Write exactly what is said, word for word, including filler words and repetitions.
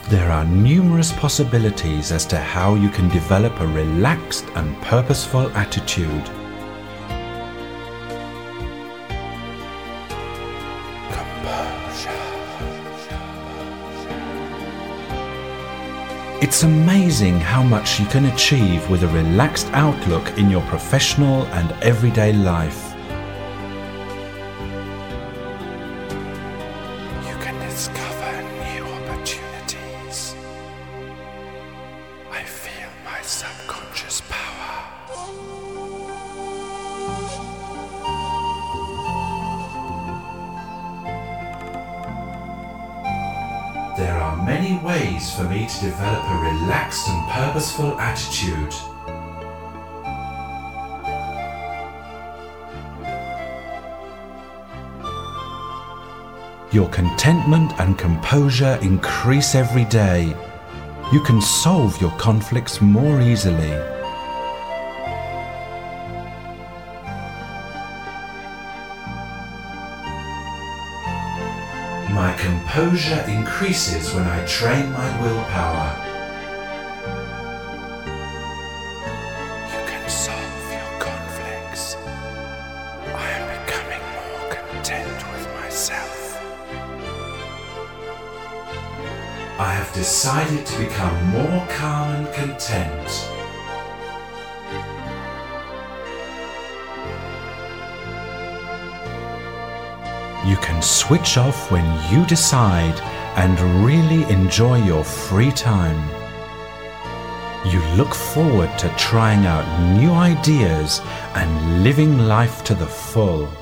There are numerous possibilities as to how you can develop a relaxed and purposeful attitude. It's amazing how much you can achieve with a relaxed outlook in your professional and everyday life. You can discover new opportunities. I feel my subconscious power. There are many ways for me to develop a relaxed and purposeful attitude. Your contentment and composure increase every day. You can solve your conflicts more easily. My composure increases when I train my willpower. You can solve your conflicts. I am becoming more content with myself. I have decided to become more calm and content. You can switch off when you decide and really enjoy your free time. You look forward to trying out new ideas and living life to the full.